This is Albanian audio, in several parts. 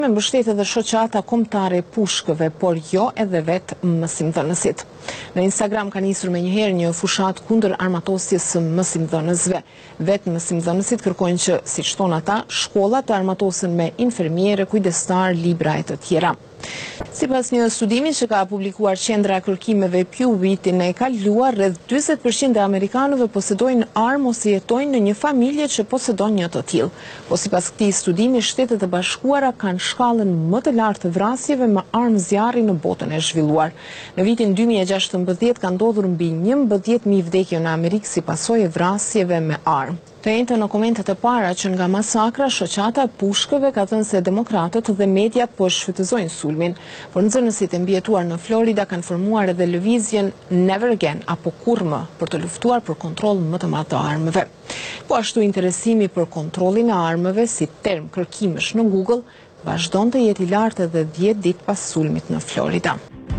Me mbështet edhe shoqata kombëtare e pushkëve, por jo edhe vetë mësimdhënësit. Në Instagram ka nisur menjëherë një fushat kundër armatosjes së mësimdhënësve. Vetë mësimdhënësit kërkojnë që, siç thonë ata, shkollat të armatosen me infermiere, kujdestar, libra e të tjera. Sipas një studimi që ka publikuar Qendra e Kërkimeve Pew vitin e kaluar, rreth 40% e amerikanëve posedojnë armë ose jetojnë në një familje që posedon një të tillë. Po sipas këtij studimi, Shtetet e Bashkuara kanë shkallën më të lartë të vrasjeve me armë zjarri në botën e zhvilluar. Në vitin 2016 ka ndodhur mbi 11.000 vdekje në Amerikë si pasojë e vrasjeve me armë. Të njëjtën në komentet e para që nga masakra, shoqata e pushkëve ka thënë se demokratët dhe mediat po shfrytëzojnë sulmin, por nxënësit e mbijetuar në Florida kanë formuar edhe lëvizjen Never Again apo kurrë më për të luftuar për kontroll më të madh të armëve. Po ashtu interesimi për kontrollin e armëve si term kërkimësh në Google vazhdon të jetë i lartë edhe 10 ditë pas sulmit në Florida.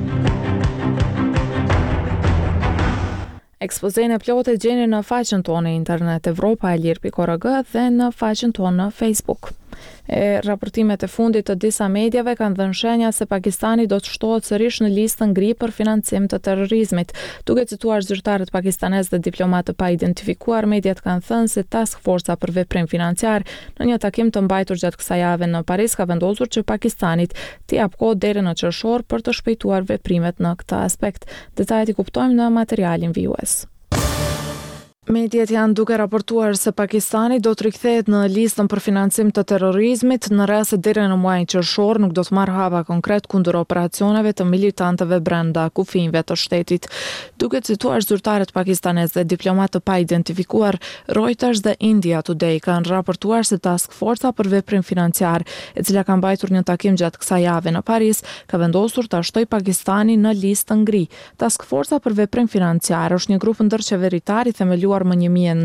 Ekspozejnë e plotë gjeni në faqen tonë internet evropaelir.org dhe në faqen tonë në Facebook. Raportimet e fundit të disa mediave kanë dhënë shenja se Pakistani do të shtohet sërish në listën gri për financim të terrorizmit. Duke cituar zyrtarët pakistanez dhe diplomatë të pa identifikuar, mediat kanë thënë se Task Forca për veprim financiar në një takim të mbajtur gjatë kësaj jave në Paris ka vendosur që Pakistanit t'i jap kohë deri në qershor për të shpejtuar veprimet në këtë aspekt. Detajet i kuptojmë në materialin vijues. Mediat janë duke raportuar se Pakistani do të rikthehet në listën për financim të terrorizmit në rast se deri në muajin qershor nuk do të marrë hapa konkret kundër operacioneve të militantëve brenda kufijve të shtetit. Duke cituar zyrtarët pakistanez dhe diplomatë të pa identifikuar, Reuters dhe India Today kanë raportuar se Task Forca për veprim financiar, e cila ka mbajtur një takim gjatë kësaj jave në Paris, ka vendosur ta shtojë Pakistanin në listën gri. Task Forca për veprim financiar është një grup ndërqeveritar i themeluar më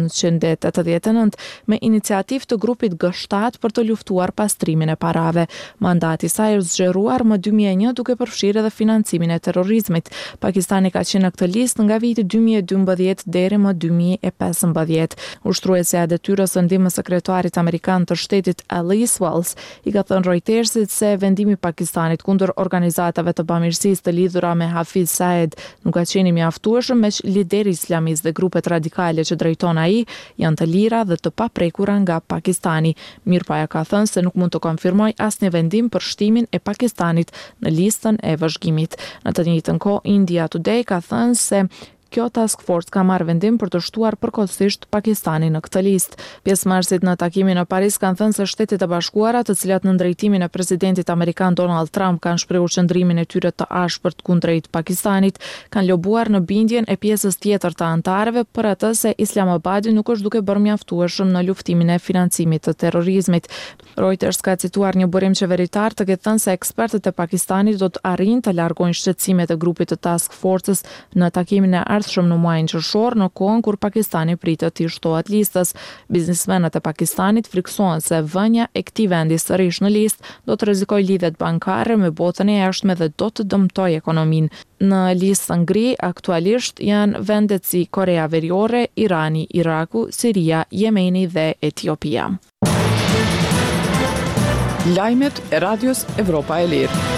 1989 me iniciativë të grupit G7 për të luftuar pastrimin e parave. Mandati i saj është zgjeruar më 2001 duke përfshirë edhe financimin e terrorizmit. Pakistani ka qenë në këtë listë nga viti 2012 deri më 2015. Ushtruesja e detyrës së ndihmës sekretarit amerikan të shtetit Alice Wells i ka thënë Reutersit se vendimi i Pakistanit kundër organizatave të bamirësisë të lidhura me Hafiz Saeed nuk ka qenë i mjaftueshëm, me lideri islamist dhe grupet radikale që drejton ai janë të lira dhe të paprekura nga Pakistani. Mirpaja ka thënë se nuk mund të konfirmoj asnjë vendim për shtimin e Pakistanit në listën e vëzhgimit. Në të njëjtën kohë, India Today ka thënë se kjo Task Force ka marrë vendim për të shtuar përkohësisht Pakistanin në këtë listë. Pjesëmarrësit në takimin në Paris kanë thënë se Shtetet e Bashkuara, të cilat në drejtimin e presidentit amerikan Donald Trump kanë shprehur qëndrimin e tyre të ashpërt kundrejt Pakistanit, kanë lobuar në bindjen e pjesës tjetër të antarëve për atë se Islamabadi nuk është duke bërë mjaftueshëm në luftimin e financimit të terrorizmit. Reuters ka cituar një burim qeveritar të ketë thënë se ekspertët e Pakistanit do të arrijnë të largojnë shqetësimet e grupit të Task Forces në takimin e ardhshëm në muajin qershor, në kohën kur Pakistani pritet të shtohet listës. Biznesmenët e Pakistanit friksohen se vënia e këtij vendi sërish në listë do të rrezikojë lidhjet bankare me botën e jashtme dhe do të dëmtojë ekonominë. Në listën gri aktualisht janë vendet si Korea Veriore, Irani, Iraku, Siria, Jemeni dhe Etiopia. Lajmet e Radios Evropa e Lirë.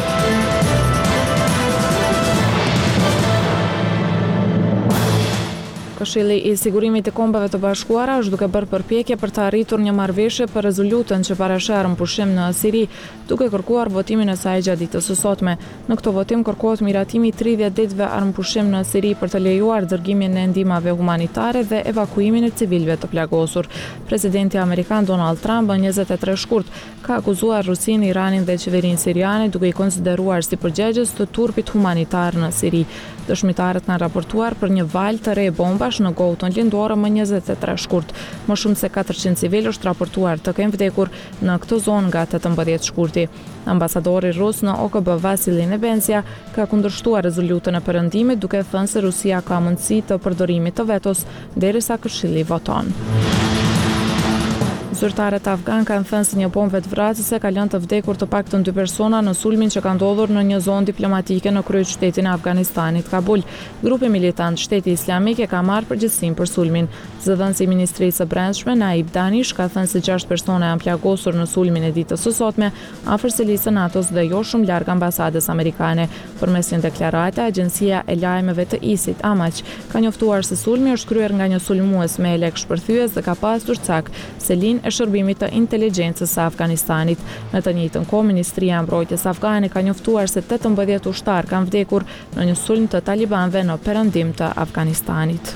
Këshilli i Sigurimit të Kombeve të Bashkuara është duke bërë përpjekje për të arritur një marrëveshje për rezolutën që parashërën pushim në Siri, duke kërkuar votimin e saj gjatë ditës së sotme. Në këtë votim kërkohet miratimi 30 ditëve armëpushim në Siri për të lejuar dërgimin e ndihmave humanitare dhe evakuimin e civilëve të plagosur. Presidenti amerikan Donald Trump në 23 shkurt ka akuzuar Rusinë, Iranin dhe qeverinë siriane duke i konsideruar si përgjegjës të turpit humanitar në Siri. Dëshmitarët kanë raportuar për një valë të re bombash në Gotën lindore më 23 shkurt. Më shumë se 400 civilë është raportuar të kenë vdekur në këtë zonë nga 18 shkurti. Ambasadori rus në OKB Vasilij Nebenzia ka kundërshtuar rezolutën e perëndimit duke thënë se Rusia ka mundësi të përdorimit të vetos derisa Këshilli voton. Zyrtarët afgan kanë thënë se një bombë vetvrasëse ka lënë të vdekur të paktën 2 persona në sulmin që ka ndodhur në një zonë diplomatike në kryeqytetin e Afganistanit, Kabul. Grupi militant Shteti Islamik e ka marrë përgjegjësinë për sulmin. Zëdhënësi i Ministrisë së Brendshme Naib Danish ka thënë se 6 persona janë plagosur në sulmin e ditës së sotme afër selisë së NATO-s dhe jo shumë larg ambasadës amerikane. Përmes një deklarate, Agjencia e Lajmeve të ISIT Amaq ka njoftuar se sulmi është kryer nga një sulmues me lek shpërthyes dhe ka pasur cak selin e shërbimit të inteligjencës së Afganistanit. Në të njëjtën kohë, Ministria e Mbrojtjes afgane ka njoftuar se 18 ushtar kanë vdekur në një sulm të talibanëve në perëndim të Afganistanit.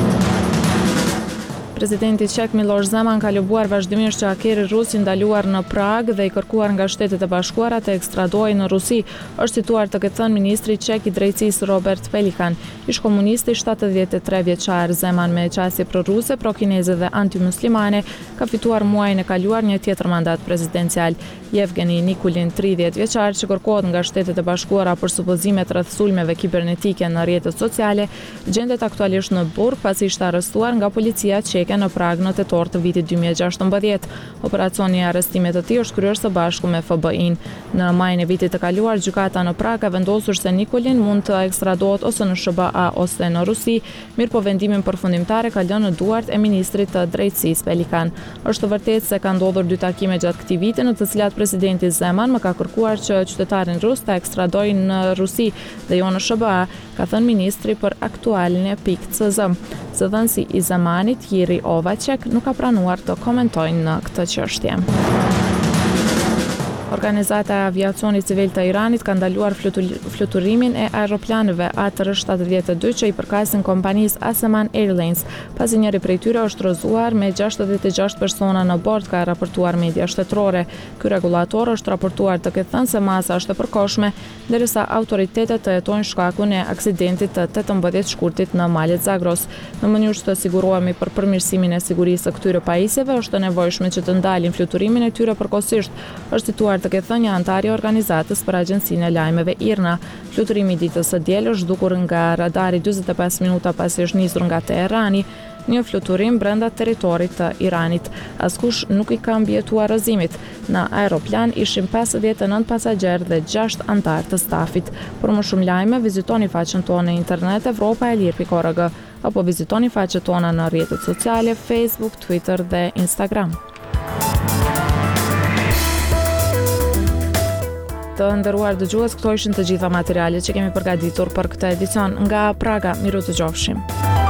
Presidenti çek Miloš Zeman ka lobuar vazhdimisht që hakeri rus i ndaluar në Prag dhe i kërkuar nga Shtetet e Bashkuara të ekstradojë në Rusi, është cituar të ketë thënë ministri çek i drejtësisë Robert Pelikan. Ish komunisti 73 vjeçar, Zeman me qasje proruse, prokineze dhe antimuslimane, ka fituar muajin e kaluar një tjetër mandat presidencial. Yevgeni Nikulin, 30 vjeçar, që kërkohet nga Shtetet e Bashkuara për supozimet rreth sulmeve kibernetike në rrjetet sociale, gjendet aktualisht në burg pasi ishte arrestuar nga policia çeke në Prag në tetor të vitit 2016. Operacioni i arrestimit të tij është kryer së bashku me FBI-n. Në majin e vitit të kaluar, gjykata në Prag ka vendosur se Nikulin mund të ekstradohet ose në SBA ose në Rusi, mirëpo vendimin përfundimtar e ka lënë në duart e ministrit të drejtësisë Pelikan. Është vërtet se ka ndodhur 2 takime gjatë këtij viti në të cilat presidenti Zeman më ka kërkuar që qytetarin rus ta ekstradojë në Rusi dhe jo në SBA, ka thënë ministri për aktualin e .cz. Zëdhënësi i Zemanit, Jiri Ovacek, nuk ka pranuar të komentojnë në këtë çështje. Organizata e aviacionit civil të Iranit ka ndaluar fluturimin e aeroplanëve A372 që i përkasin kompanisë Aseman Airlines, pasi njëri prej tyre është rrëzuar me 66 persona në bord, ka raportuar media shtetërore. Ky rregullator është raportuar të ketë thënë se masa është e përkohshme, ndërsa autoritetet të hetojnë shkakun e aksidentit të 18 shkurtit në malet Zagros. Në mënyrë që të sigurohemi për përmirësimin e sigurisë së këtyre pajisjeve, është e nevojshme që të ndalin fluturimin e tyre përkohësisht, është cituar të ketë thënë një antar i organizatës për Agjencinë e Lajmeve IRNA. Fluturimi i ditës së diel është zhdukur nga radari 45 minuta pasi është nisur nga Teherani, një fluturim brenda territorit të Iranit. Askush nuk i ka mbijetuar rrëzimit. Në aeroplan ishin 59 pasagjerë dhe 6 antar të stafit. Për më shumë lajme, vizitoni faqen tonë në internet evropaelir.org apo vizitoni faqet tona në rrjetet sociale Facebook, Twitter dhe Instagram. Të nderuar dëgjues, këto ishin të gjitha materialet që kemi përgatitur për këtë edicion nga Praga. Miru të gjofshim.